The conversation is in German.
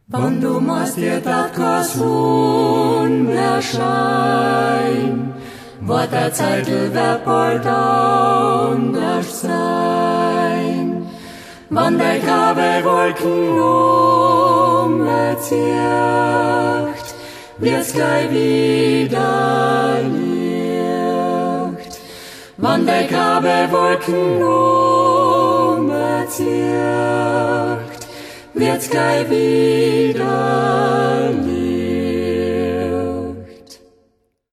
Wann du Majestät Sohn erschein, wird der Zeitelwerk bald anders sein. Wann der Kabelwolken umzieht, wird's gleich wieder Licht. Wann der Kabelwolken umzieht, wird's gleich wieder Licht.